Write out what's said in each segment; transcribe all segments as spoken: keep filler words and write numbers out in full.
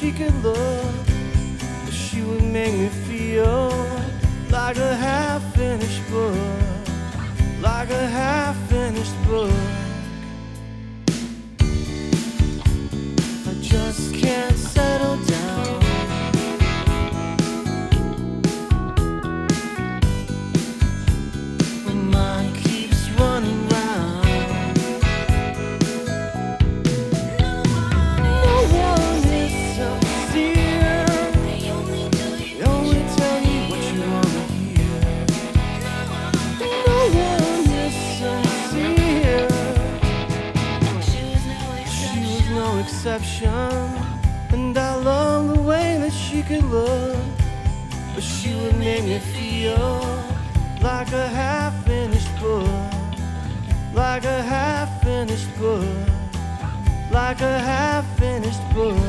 she could look, but she would make me feel like a half-finished book, like a half-finished book. I just can't settle down. My mind keeps running round. No one is sincere. They only tell you what you wanna hear. No one is sincere. She was no exception, and I love the way that she could look, but she would make me feel like a half-finished book, like a half-finished book, like a half-finished book.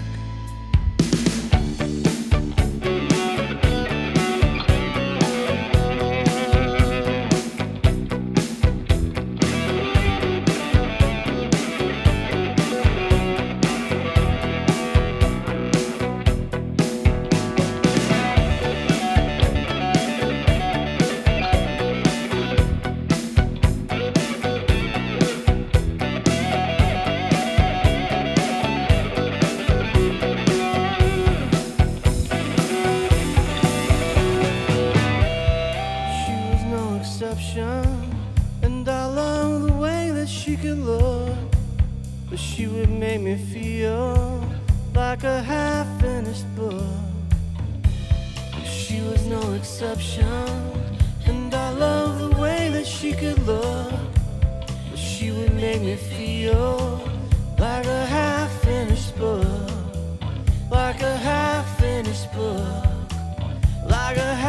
And I love the way that she could look, but she would make me feel like a half-finished book. She was no exception, and I love the way that she could look, but she would make me feel like a half-finished book, like a half-finished book, like a